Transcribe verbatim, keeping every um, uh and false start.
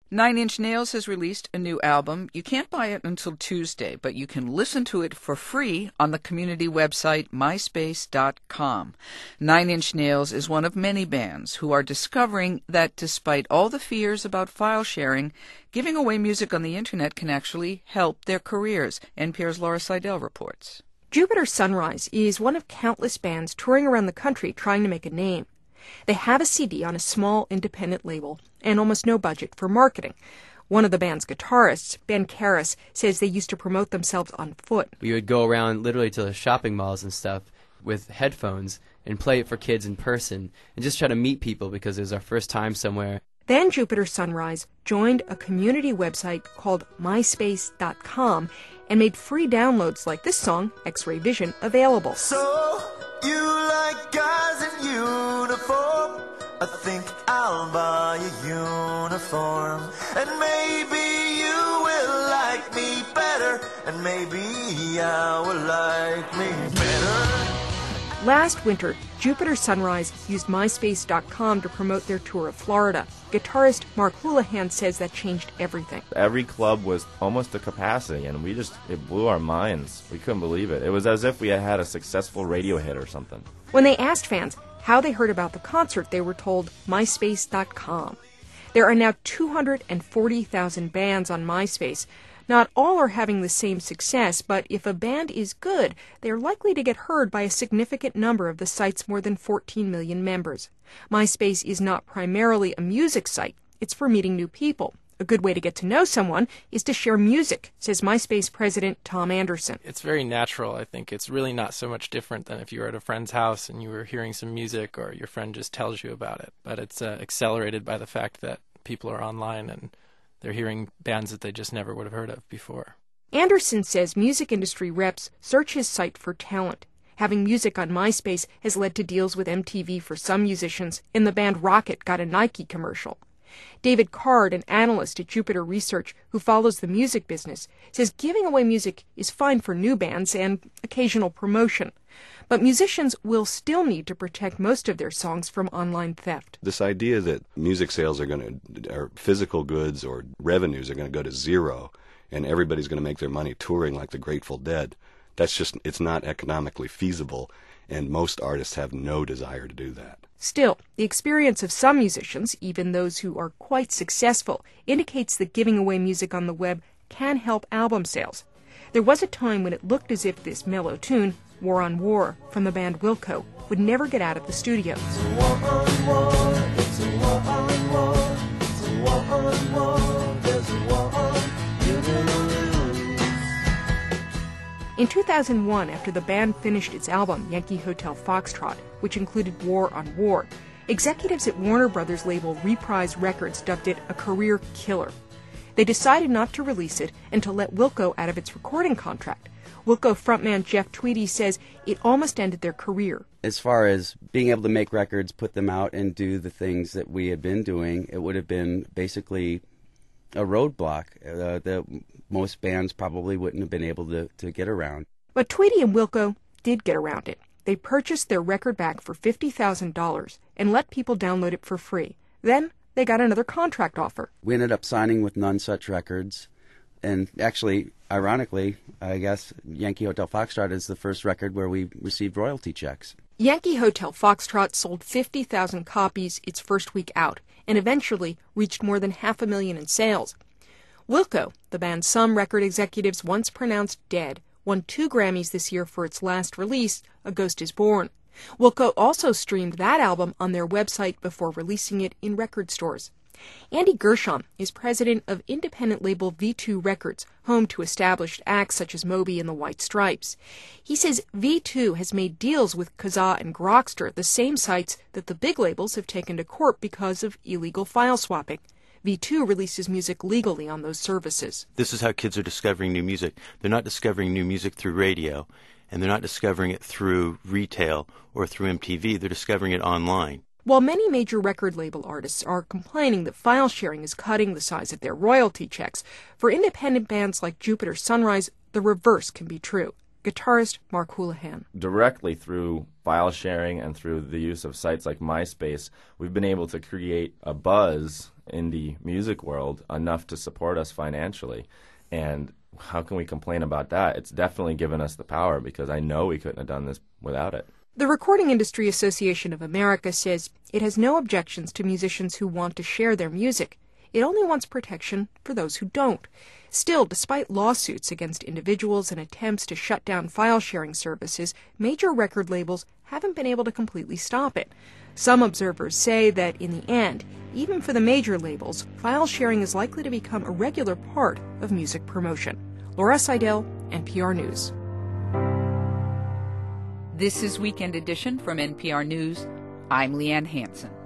Nine Inch Nails has released a new album. You can't buy it until Tuesday, but you can listen to it for free on the community website myspace dot com. Nine Inch Nails is one of many bands who are discovering that despite all the fears about file sharing, giving away music on the internet can actually help their careers, N P R's Laura Seidel reports. Jupiter Sunrise is one of countless bands touring around the country trying to make a name. They have a C D on a small independent label and almost no budget for marketing. One of the band's guitarists, Ben Karras, says they used to promote themselves on foot. We would go around literally to the shopping malls and stuff with headphones and play it for kids in person and just try to meet people because it was our first time somewhere. Then Jupiter Sunrise joined a community website called myspace dot com and made free downloads like this song, X-Ray Vision, available. So you like guys in uniform? I think I'll buy a uniform. And maybe you will like me better. And maybe I will like me better. Last winter, Jupiter Sunrise used myspace dot com to promote their tour of Florida. Guitarist Mark Houlihan says that changed everything. Every club was almost to capacity, and we just, it blew our minds. We couldn't believe it. It was as if we had had a successful radio hit or something. When they asked fans how they heard about the concert, they were told myspace dot com. There are now two hundred forty thousand bands on MySpace. Not all are having the same success, but if a band is good, they are likely to get heard by a significant number of the site's more than fourteen million members. MySpace is not primarily a music site. It's for meeting new people. A good way to get to know someone is to share music, says MySpace president Tom Anderson. It's very natural, I think. It's really not so much different than if you were at a friend's house and you were hearing some music or your friend just tells you about it. But it's uh, accelerated by the fact that people are online and they're hearing bands that they just never would have heard of before. Anderson says music industry reps search his site for talent. Having music on MySpace has led to deals with M T V for some musicians, and the band Rocket got a Nike commercial. David Card, an analyst at Jupiter Research who follows the music business, says giving away music is fine for new bands and occasional promotion. But musicians will still need to protect most of their songs from online theft. This idea that music sales are going to, or physical goods or revenues are going to go to zero and everybody's going to make their money touring like the Grateful Dead, that's just, it's not economically feasible, and most artists have no desire to do that. Still, the experience of some musicians, even those who are quite successful, indicates that giving away music on the web can help album sales. There was a time when it looked as if this mellow tune, War on War, from the band Wilco, would never get out of the studio. It's a war on war, it's a war on war, it's a war on war, there's a war on you. In two thousand one, after the band finished its album, Yankee Hotel Foxtrot, which included War on War, executives at Warner Brothers label Reprise Records dubbed it a career killer. They decided not to release it and to let Wilco out of its recording contract. Wilco frontman Jeff Tweedy says it almost ended their career. As far as being able to make records, put them out, and do the things that we had been doing, it would have been basically a roadblock uh, that most bands probably wouldn't have been able to, to get around. But Tweedy and Wilco did get around it. They purchased their record back for fifty thousand dollars and let people download it for free. Then they got another contract offer. We ended up signing with None Such Records. And actually, ironically, I guess Yankee Hotel Foxtrot is the first record where we received royalty checks. Yankee Hotel Foxtrot sold fifty thousand copies its first week out and eventually reached more than half a million in sales. Wilco, the band some record executives once pronounced dead, won two Grammys this year for its last release, A Ghost is Born. Wilco also streamed that album on their website before releasing it in record stores. Andy Gershon is president of independent label V two Records, home to established acts such as Moby and the White Stripes. He says V two has made deals with Kazaa and Grokster, the same sites that the big labels have taken to court because of illegal file swapping. V two releases music legally on those services. This is how kids are discovering new music. They're not discovering new music through radio, and they're not discovering it through retail or through M T V. They're discovering it online. While many major record label artists are complaining that file sharing is cutting the size of their royalty checks, for independent bands like Jupiter Sunrise, the reverse can be true. Guitarist Mark Houlihan. Directly through file sharing and through the use of sites like MySpace, we've been able to create a buzz indie music world enough to support us financially. And how can we complain about that? It's definitely given us the power, because I know we couldn't have done this without it. The Recording Industry Association of America says it has no objections to musicians who want to share their music. It only wants protection for those who don't. Still, despite lawsuits against individuals and attempts to shut down file-sharing services, major record labels haven't been able to completely stop it. Some observers say that, in the end, even for the major labels, file-sharing is likely to become a regular part of music promotion. Laura Seidel, N P R News. This is Weekend Edition from N P R News. I'm Leanne Hansen.